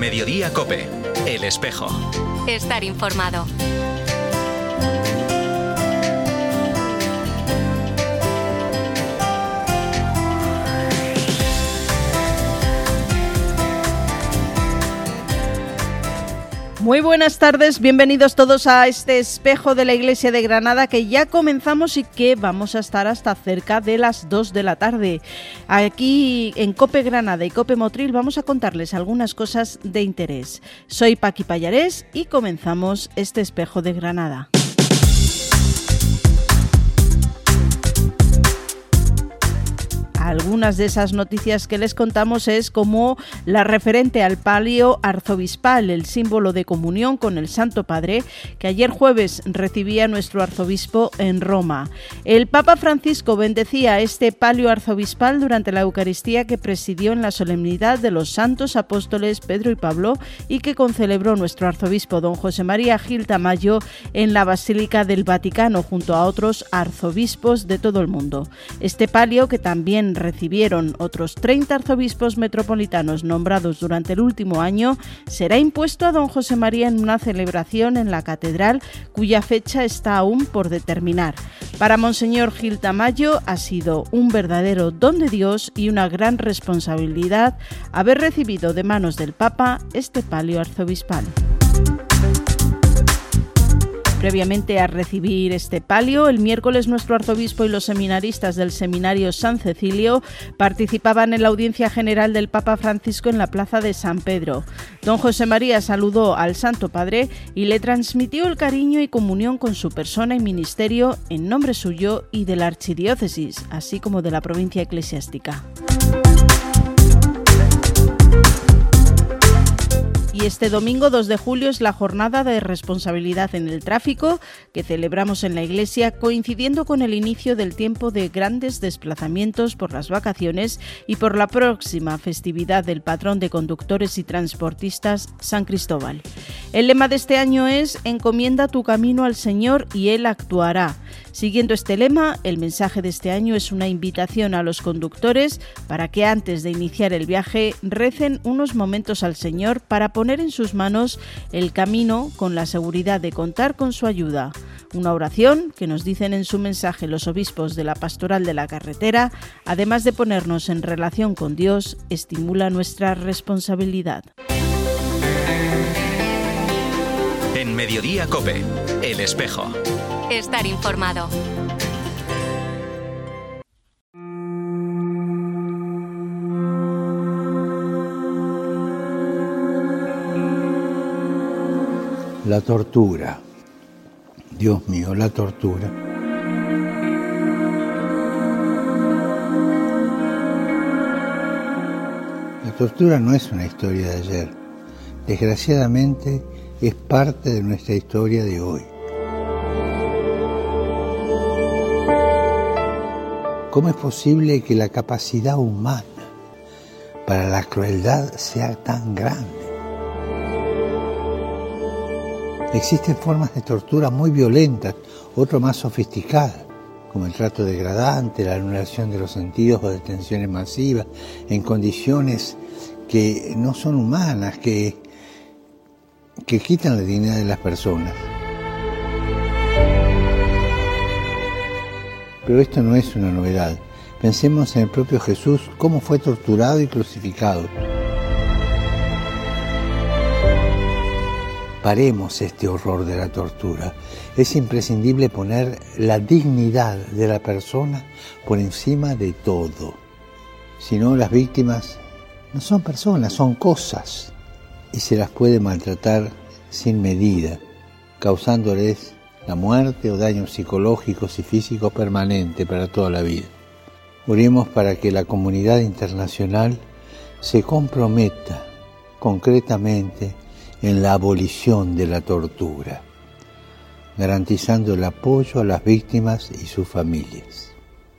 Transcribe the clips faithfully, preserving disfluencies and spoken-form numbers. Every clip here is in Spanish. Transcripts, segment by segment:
Mediodía COPE, El Espejo. Estar informado. Muy buenas tardes, bienvenidos todos a este espejo de la Iglesia de Granada que ya comenzamos y que vamos a estar hasta cerca de las dos de la tarde. Aquí en COPE Granada y COPE Motril vamos a contarles algunas cosas de interés. Soy Paqui Pallarés y comenzamos este espejo de Granada. Algunas de esas noticias que les contamos es como la referente al palio arzobispal, el símbolo de comunión con el Santo Padre, que ayer jueves recibía nuestro arzobispo en Roma. El Papa Francisco bendecía este palio arzobispal durante la Eucaristía que presidió en la solemnidad de los santos apóstoles Pedro y Pablo y que concelebró nuestro arzobispo don José María Gil Tamayo en la Basílica del Vaticano junto a otros arzobispos de todo el mundo. Este palio, que también recibieron otros treinta arzobispos metropolitanos nombrados durante el último año, será impuesto a don José María en una celebración en la catedral cuya fecha está aún por determinar. Para Monseñor Gil Tamayo ha sido un verdadero don de Dios y una gran responsabilidad haber recibido de manos del Papa este palio arzobispal. Previamente a recibir este palio, el miércoles nuestro arzobispo y los seminaristas del Seminario San Cecilio participaban en la audiencia general del Papa Francisco en la plaza de San Pedro. Don José María saludó al Santo Padre y le transmitió el cariño y comunión con su persona y ministerio en nombre suyo y de la archidiócesis, así como de la provincia eclesiástica. Y este domingo dos de julio es la jornada de responsabilidad en el tráfico que celebramos en la Iglesia, coincidiendo con el inicio del tiempo de grandes desplazamientos por las vacaciones y por la próxima festividad del patrón de conductores y transportistas, San Cristóbal. El lema de este año es «Encomienda tu camino al Señor y Él actuará». Siguiendo este lema, el mensaje de este año es una invitación a los conductores para que antes de iniciar el viaje recen unos momentos al Señor para poner en sus manos el camino con la seguridad de contar con su ayuda. Una oración que nos dicen en su mensaje los obispos de la Pastoral de la Carretera, además de ponernos en relación con Dios, estimula nuestra responsabilidad. En Mediodía COPE, El Espejo. Estar informado. La tortura. Dios mío, la tortura. La tortura no es una historia de ayer. Desgraciadamente, es parte de nuestra historia de hoy. ¿Cómo es posible que la capacidad humana para la crueldad sea tan grande? Existen formas de tortura muy violentas, otras más sofisticadas, como el trato degradante, la anulación de los sentidos o detenciones masivas, en condiciones que no son humanas, que, que quitan la dignidad de las personas. Pero esto no es una novedad. Pensemos en el propio Jesús, cómo fue torturado y crucificado. Paremos este horror de la tortura. Es imprescindible poner la dignidad de la persona por encima de todo. Si no, las víctimas no son personas, son cosas. Y se las puede maltratar sin medida, causándoles la muerte o daños psicológicos y físicos permanentes para toda la vida. Oremos para que la comunidad internacional se comprometa concretamente en la abolición de la tortura, garantizando el apoyo a las víctimas y sus familias.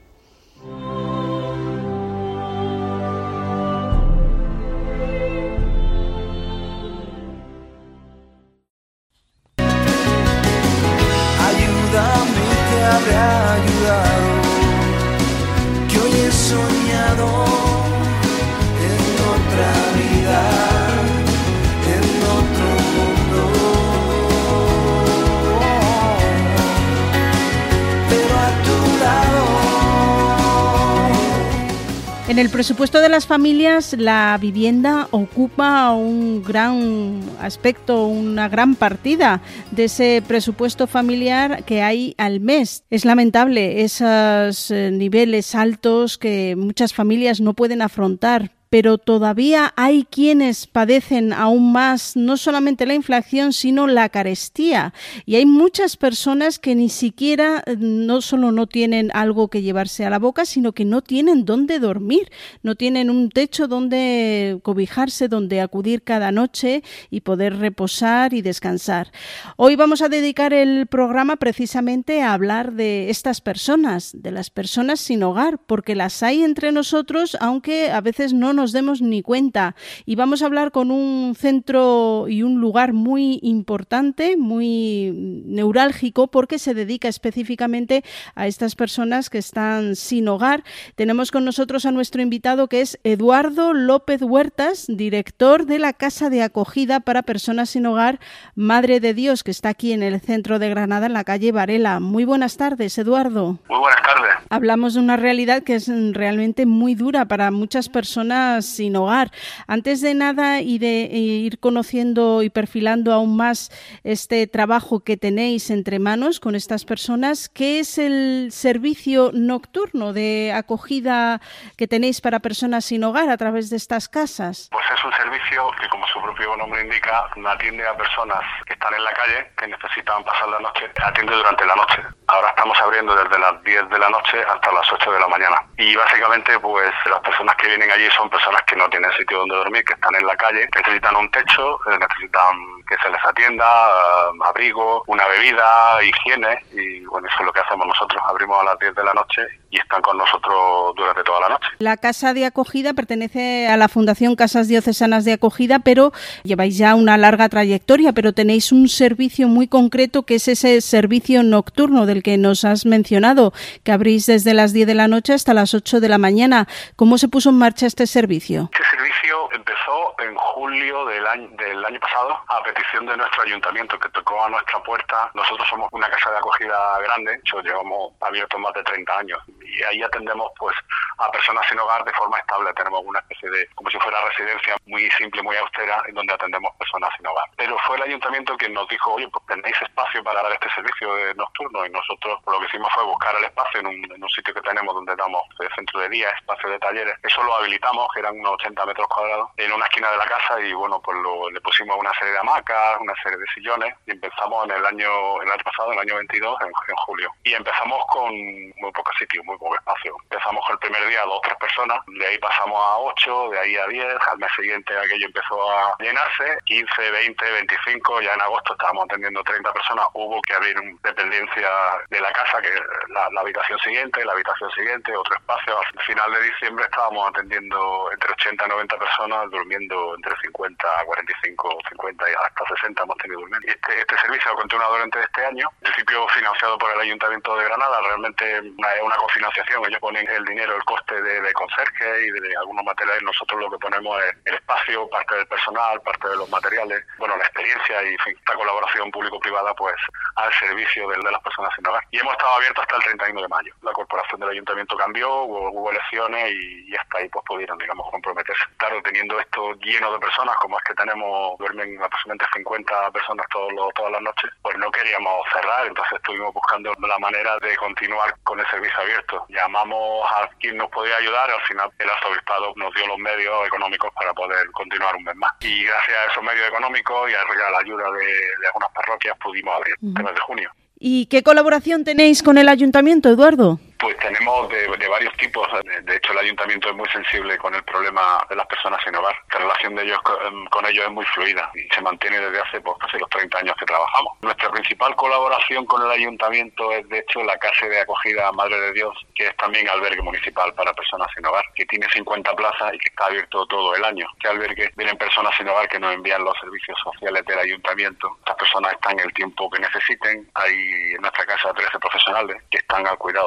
Ayúdame, te habré ayudado, que hoy he soñado en otra vida. En el presupuesto de las familias, la vivienda ocupa un gran aspecto, una gran partida de ese presupuesto familiar que hay al mes. Es lamentable esos niveles altos que muchas familias no pueden afrontar, pero todavía hay quienes padecen aún más no solamente la inflación, sino la carestía. Y hay muchas personas que ni siquiera, no solo no tienen algo que llevarse a la boca, sino que no tienen dónde dormir, no tienen un techo donde cobijarse, donde acudir cada noche y poder reposar y descansar. Hoy vamos a dedicar el programa precisamente a hablar de estas personas, de las personas sin hogar, porque las hay entre nosotros, aunque a veces no nos demos ni cuenta. Y vamos a hablar con un centro y un lugar muy importante, muy neurálgico, porque se dedica específicamente a estas personas que están sin hogar. Tenemos con nosotros a nuestro invitado, que es Eduardo López Huertas, director de la Casa de Acogida para Personas sin Hogar Madre de Dios, que está aquí en el centro de Granada, en la calle Varela. Muy buenas tardes, Eduardo. Muy buenas tardes. Hablamos de una realidad que es realmente muy dura para muchas personas sin hogar. Antes de nada y de ir conociendo y perfilando aún más este trabajo que tenéis entre manos con estas personas, ¿qué es el servicio nocturno de acogida que tenéis para personas sin hogar a través de estas casas? Pues es un servicio que, como su propio nombre indica, atiende a personas que están en la calle, que necesitan pasar la noche, atiende durante la noche. Ahora estamos abriendo desde las diez de la noche hasta las ocho de la mañana. Y básicamente, pues las personas que vienen allí son personas que no tienen sitio donde dormir, que están en la calle, necesitan un techo, necesitan que se les atienda, uh, abrigo, una bebida, higiene, y bueno, eso es lo que hacemos nosotros. Abrimos a las diez de la noche y están con nosotros durante toda la noche. La Casa de Acogida pertenece a la Fundación Casas Diocesanas de Acogida, pero lleváis ya una larga trayectoria, pero tenéis un servicio muy concreto que es ese servicio nocturno del que nos has mencionado, que abrís desde las diez de la noche hasta las ocho de la mañana. ¿Cómo se puso en marcha este servicio? Este servicio empezó en julio del año, del año pasado a petición de nuestro ayuntamiento, que tocó a nuestra puerta. Nosotros somos una casa de acogida grande, de hecho llevamos abiertos más de treinta años, y ahí atendemos pues a personas sin hogar de forma estable. Tenemos una especie de, como si fuera residencia muy simple, muy austera, en donde atendemos personas sin hogar. Pero fue el ayuntamiento quien nos dijo, oye, pues tenéis espacio para dar este servicio de nocturno, y nosotros pues, lo que hicimos fue buscar el espacio en un, en un sitio que tenemos donde damos de centro de día, espacio de talleres. Eso lo habilitamos, que eran unos ochenta metros cuadrados, en una esquina de la casa, y bueno, pues lo, le pusimos una serie de hamacas, una serie de sillones, y empezamos en el año, el año pasado, en el año veintidós, en, en julio. Y empezamos con muy poco sitio, muy poco espacio. Empezamos el primer día dos o tres personas, de ahí pasamos a ocho, de ahí a diez, al mes siguiente aquello empezó a llenarse, quince, veinte, veinticinco, ya en agosto estábamos atendiendo treinta personas, hubo que abrir dependencia de la casa, que la, la habitación siguiente, la habitación siguiente, otro espacio. Al final de diciembre estábamos atendiendo entre ochenta y noventa personas, durmiendo entre cincuenta, cuarenta y cinco, cincuenta y hasta sesenta hemos tenido durmiendo. Este, este servicio ha continuado durante este año, en principio financiado por el Ayuntamiento de Granada, realmente es una, una cofinanciación, ellos ponen el dinero, el coste de, de conserje y de, de algunos materiales, nosotros lo que ponemos es el espacio, parte del personal, parte de los materiales, bueno, la experiencia y en fin, esta colaboración público-privada pues al servicio de, de las personas sin hogar. Y hemos estado abiertos hasta el treinta y uno de mayo. La corporación del Ayuntamiento cambió, hubo, hubo elecciones y, y hasta ahí pues pudieron, digamos, comprometerse. Claro, teniendo esto lleno de personas, como es que tenemos, duermen aproximadamente cincuenta personas todos los, todas las noches, pues no queríamos cerrar, entonces estuvimos buscando la manera de continuar con el servicio abierto. Llamamos a quien nos podía ayudar, al final el arzobispado nos dio los medios económicos para poder continuar un mes más. Y gracias a esos medios económicos y a la ayuda de, de algunas parroquias pudimos abrir uh-huh. el mes de junio. ¿Y qué colaboración tenéis con el Ayuntamiento, Eduardo? Pues tenemos de, de varios tipos. De hecho, el Ayuntamiento es muy sensible con el problema de las personas sin hogar. La relación de ellos con, con ellos es muy fluida y se mantiene desde hace pues, casi los treinta años que trabajamos. Nuestra principal colaboración con el Ayuntamiento es, de hecho, la Casa de Acogida Madre de Dios, que es también albergue municipal para personas sin hogar, que tiene cincuenta plazas y que está abierto todo el año. Este albergue vienen personas sin hogar que nos envían los servicios sociales del Ayuntamiento. Estas personas están el tiempo que necesiten. Hay en nuestra casa trece profesionales que están al cuidado de las personas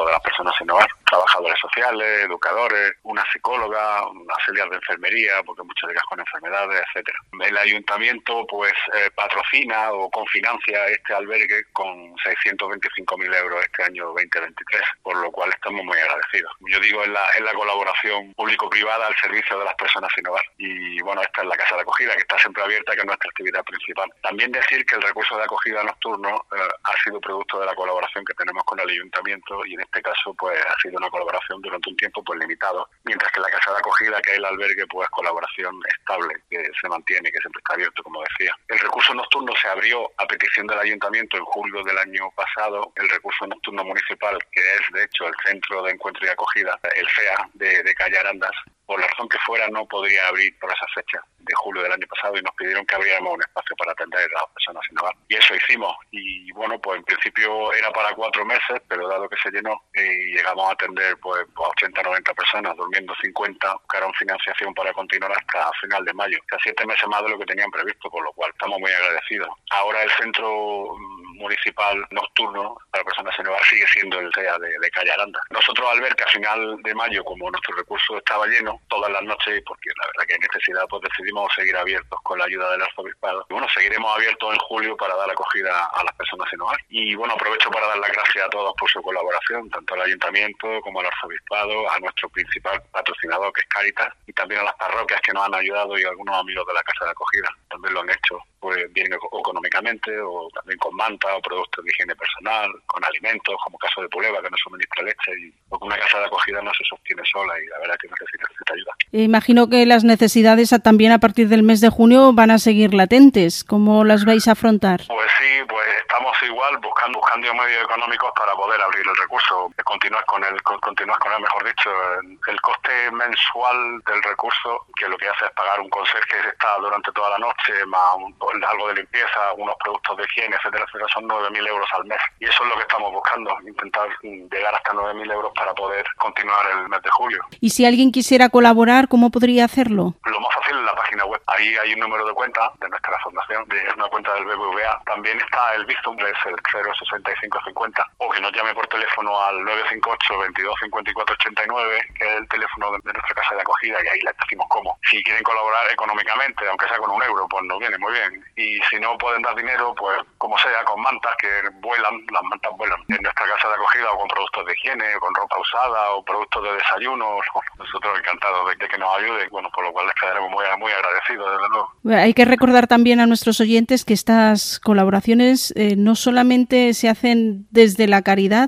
personas sin hogar, trabajadores sociales, educadores, una psicóloga, una auxiliar de enfermería, porque muchas de ellas con enfermedades, etcétera. El ayuntamiento pues eh, patrocina o confinancia este albergue con seiscientos veinticinco mil euros este año veinte veintitrés, por lo cual estamos muy agradecidos. Yo digo, en la, en la colaboración público-privada al servicio de las personas sin hogar. Y bueno, esta es la casa de acogida, que está siempre abierta, que es nuestra actividad principal. También decir que el recurso de acogida nocturno eh, ha sido producto de la colaboración que tenemos con el ayuntamiento, y en este caso pues ha sido una colaboración durante un tiempo pues limitado, mientras que la casa de acogida, que es el albergue, pues colaboración estable, que se mantiene, que siempre está abierto, como decía. El recurso nocturno se abrió a petición del ayuntamiento en julio del año pasado. El recurso nocturno municipal, que es de hecho el centro de encuentro y acogida, el C E A de, de Calle Arandas, por la razón que fuera no podría abrir por esa fecha de julio del año pasado, y nos pidieron que abriéramos un espacio para atender a las personas sin hogar. Y eso hicimos. Y bueno, pues en principio era para cuatro meses, pero dado que se llenó y llegamos a atender pues a ochenta noventa personas, durmiendo cincuenta, buscaron financiación para continuar hasta final de mayo. O sea, siete meses más de lo que tenían previsto, por lo cual estamos muy agradecidos. Ahora el centro municipal nocturno para personas sin hogar sigue siendo el C E A de, de Calle Aranda. Nosotros, al ver que a final de mayo, como nuestro recurso estaba lleno todas las noches, porque la verdad que hay necesidad, pues decidimos seguir abiertos con la ayuda del arzobispado. Y bueno, seguiremos abiertos en julio para dar acogida a las personas sin hogar. Y bueno, aprovecho para dar las gracias a todos por su colaboración, tanto al ayuntamiento como al arzobispado, a nuestro principal patrocinador, que es Cáritas, y también a las parroquias que nos han ayudado, y a algunos amigos de la casa de acogida también lo han hecho, pues bien económicamente, o también con manta o productos de higiene personal, con alimentos, como caso de Puleva, que nos suministra leche, y porque una casa de acogida no se sostiene sola, y la verdad que necesita, necesita ayuda. Imagino que las necesidades también a partir del mes de junio van a seguir latentes. ¿Cómo las vais a afrontar? Pues sí, pues estamos igual buscando buscando medios económicos para poder abrir el recurso, continuar con el continuar con él, mejor dicho. El coste mensual del recurso, que lo que hace es pagar un conserje que está durante toda la noche, más un, algo de limpieza, unos productos de higiene, etcétera, etcétera, son nueve mil euros al mes. Y eso es lo que estamos buscando, intentar llegar hasta nueve mil euros para poder continuar el mes de julio. Y si alguien quisiera colaborar, ¿cómo podría hacerlo? Lo más fácil es la página web. Ahí hay un número de cuenta de nuestra fundación, es una cuenta del B B V A. También está el Bizum, es el cero sesenta y cinco cincuenta, o que nos llame por teléfono al nueve cinco ocho, veintidós cincuenta y cuatro ochenta y nueve, que es el teléfono de, de nuestra casa de acogida, y ahí les decimos cómo. Si quieren colaborar económicamente, aunque sea con un euro, pues nos viene muy bien. Y si no pueden dar dinero, pues como sea, con mantas que vuelan, las mantas vuelan en nuestra casa de acogida, o con productos de higiene, o con ropa usada, o productos de desayuno. Nosotros encantados de, de que nos ayuden, bueno, por lo cual les quedaremos muy, muy agradecidos, desde luego. Hay que recordar también a nuestros oyentes que estas colaboraciones eh, no solamente se hacen desde la caridad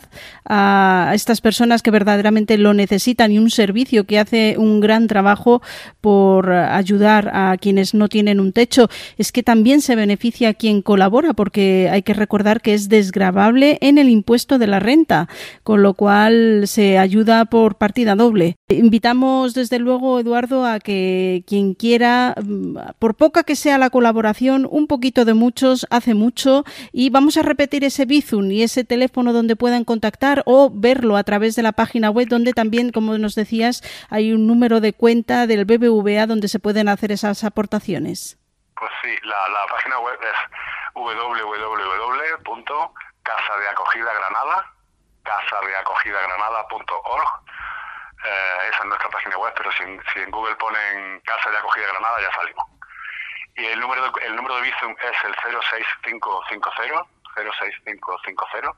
a estas personas que verdaderamente lo necesitan, y un servicio que hace un gran trabajo por ayudar a quienes no tienen un techo, es que también se beneficia a quien colabora, porque hay que recordar que es desgravable en el impuesto de la renta, con lo cual se ayuda por partida doble. Invitamos desde luego, Eduardo, a que quien quiera, por poca que sea la colaboración, un poquito de muchos hace mucho, y vamos a repetir ese Bizum y ese teléfono donde puedan contactar, o verlo a través de la página web, donde también, como nos decías, hay un número de cuenta del B B V A donde se pueden hacer esas aportaciones. Pues sí, la, la página web es w w w punto casa de acogida granada casa de acogida granada punto org. Eh, esa es nuestra página web, pero si, si en Google ponen Casa de Acogida Granada ya salimos. Y el número de, el número de Bizum es el cero seis cinco cinco cero, cero seis cinco cinco cero,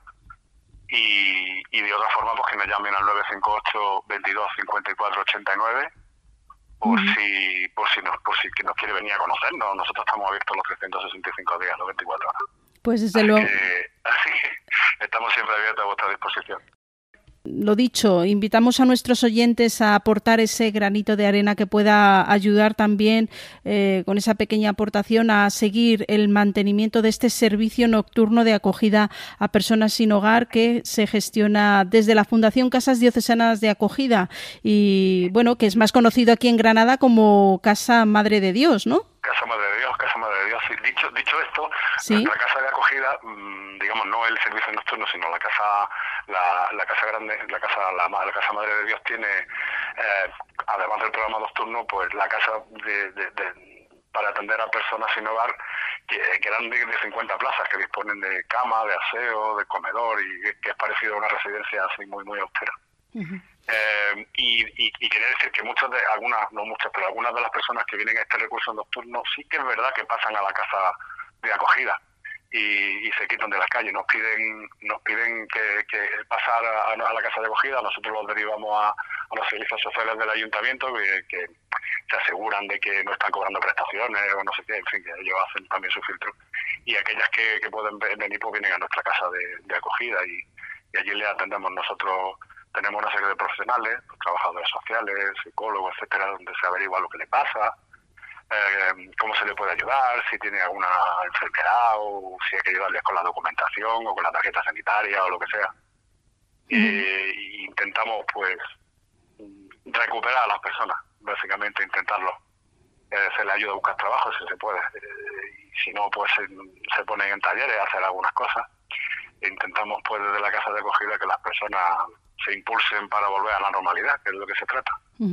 y, y de otra forma pues que nos llamen al nueve cinco ocho, veintidós cincuenta y cuatro ochenta y nueve, por uh-huh. si por si nos por si que nos quiere venir a conocernos. Nosotros estamos abiertos los trescientos sesenta y cinco días, los veinticuatro horas. Pues desde luego. Que, así que estamos siempre abiertos a vuestra disposición. Lo dicho, invitamos a nuestros oyentes a aportar ese granito de arena que pueda ayudar también eh, con esa pequeña aportación a seguir el mantenimiento de este servicio nocturno de acogida a personas sin hogar, que se gestiona desde la Fundación Casas Diocesanas de Acogida, y bueno, que es más conocido aquí en Granada como Casa Madre de Dios, ¿no? Casa Madre de Dios, Casa Madre de Dios. Sí, dicho, dicho esto, ¿sí? Nuestra casa de acogida, digamos, no el servicio nocturno, sino la casa, la, la casa grande, la casa, la, la casa Madre de Dios tiene, eh, además del programa nocturno, pues la casa de, de, de, para atender a personas sin hogar, que, que eran de, de cincuenta plazas, que disponen de cama, de aseo, de comedor, y que es parecido a una residencia así muy, muy austera. Uh-huh. Eh, y, y, y quería decir que muchas de, algunas, no muchas, pero algunas de las personas que vienen a este recurso nocturno sí que es verdad que pasan a la casa de acogida y, y se quitan de las calles, nos piden nos piden que, que pasar a, a la casa de acogida, nosotros los derivamos a, a los servicios sociales del ayuntamiento que, que se aseguran de que no están cobrando prestaciones o no sé qué, en fin, que ellos hacen también su filtro, y aquellas que, que pueden venir pues vienen a nuestra casa de, de acogida y, y allí les atendemos nosotros. Tenemos una serie de profesionales, trabajadores sociales, psicólogos, etcétera, donde se averigua lo que le pasa, eh, cómo se le puede ayudar, si tiene alguna enfermedad o si hay que ayudarles con la documentación o con la tarjeta sanitaria o lo que sea. Uh-huh. Eh, y intentamos, pues, recuperar a las personas, básicamente intentarlo. Eh, se les ayuda a buscar trabajo si se puede. Eh, y si no, pues se, se ponen en talleres a hacer algunas cosas. E intentamos, pues, desde la casa de acogida que las personas se impulsen para volver a la normalidad, que es de lo que se trata.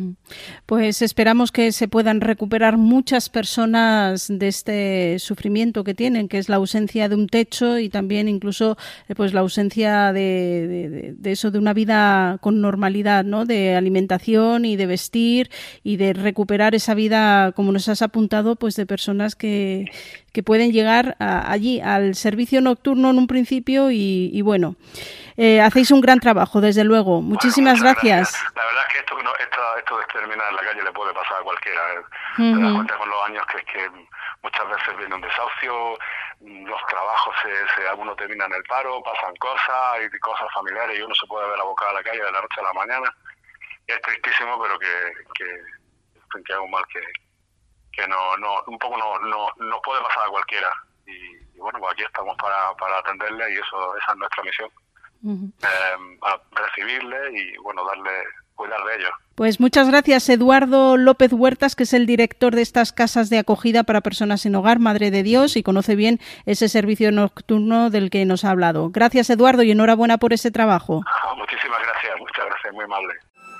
Pues esperamos que se puedan recuperar muchas personas de este sufrimiento que tienen, que es la ausencia de un techo y también incluso pues la ausencia de, de, de eso, de una vida con normalidad, ¿no? De alimentación y de vestir y de recuperar esa vida, como nos has apuntado, pues de personas que, que pueden llegar a, allí al servicio nocturno en un principio y, y bueno, eh, hacéis un gran trabajo, desde luego. Muchísimas bueno, gracias. gracias. La verdad es que esto, no, esto, esto de terminar en la calle le puede pasar a cualquiera. Uh-huh. Te das cuenta con los años que es que muchas veces viene un desahucio, los trabajos, se, se algunos terminan en el paro, pasan cosas, y cosas familiares y uno se puede ver abocado a la calle de la noche a la mañana. Y es tristísimo, pero que, que, que es un mal que, que no, no, un poco no, no, nos puede pasar a cualquiera. Y, y bueno, pues aquí estamos para, para atenderle y eso esa es nuestra misión. Uh-huh. Eh, a recibirle y bueno, darle, cuidar de ellos. Pues muchas gracias, Eduardo López Huertas, que es el director de estas casas de acogida para personas sin hogar, Madre de Dios, y conoce bien ese servicio nocturno del que nos ha hablado. Gracias, Eduardo, y enhorabuena por ese trabajo. Ah, muchísimas gracias, muchas gracias, muy amable.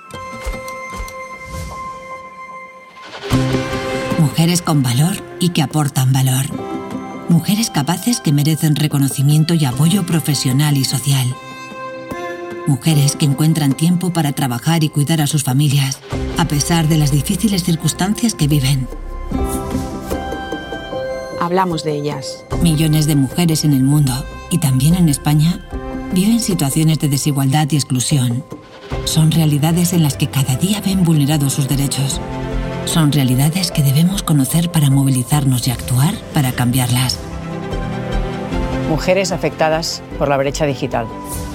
Mujeres con valor y que aportan valor. Mujeres capaces que merecen reconocimiento y apoyo profesional y social. Mujeres que encuentran tiempo para trabajar y cuidar a sus familias, a pesar de las difíciles circunstancias que viven. Hablamos de ellas. Millones de mujeres en el mundo, y también en España, viven situaciones de desigualdad y exclusión. Son realidades en las que cada día ven vulnerados sus derechos. Son realidades que debemos conocer para movilizarnos y actuar para cambiarlas. Mujeres afectadas por la brecha digital.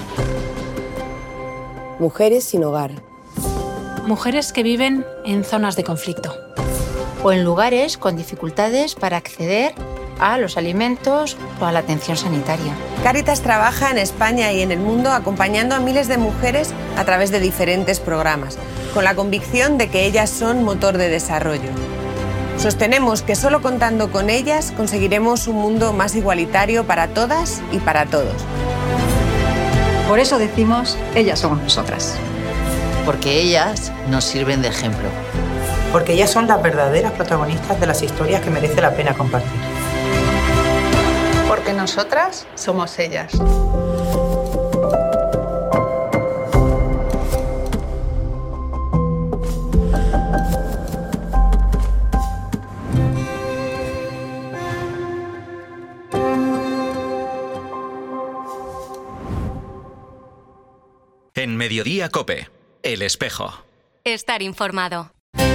Mujeres sin hogar. Mujeres que viven en zonas de conflicto. O en lugares con dificultades para acceder a los alimentos o a la atención sanitaria. Cáritas trabaja en España y en el mundo acompañando a miles de mujeres a través de diferentes programas, con la convicción de que ellas son motor de desarrollo. Sostenemos que solo contando con ellas conseguiremos un mundo más igualitario para todas y para todos. Por eso decimos, ellas somos nosotras. Porque ellas nos sirven de ejemplo. Porque ellas son las verdaderas protagonistas de las historias que merece la pena compartir. Porque nosotras somos ellas. En Mediodía COPE, El Espejo. Estar informado.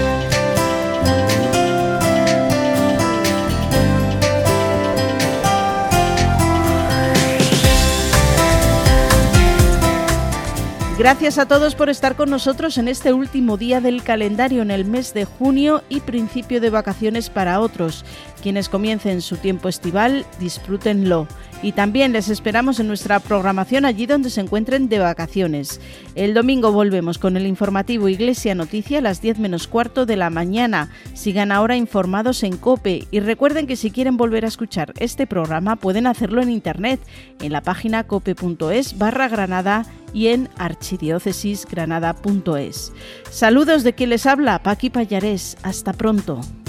Gracias a todos por estar con nosotros en este último día del calendario en el mes de junio y principio de vacaciones para otros. Quienes comiencen su tiempo estival, disfrútenlo. Y también les esperamos en nuestra programación allí donde se encuentren de vacaciones. El domingo volvemos con el informativo Iglesia Noticia a las diez menos cuarto de la mañana. Sigan ahora informados en COPE y recuerden que si quieren volver a escuchar este programa pueden hacerlo en internet, en la página cope.es barra Granada y en archidiócesisgranada punto es. Saludos de quien les habla, Paqui Pallarés. Hasta pronto.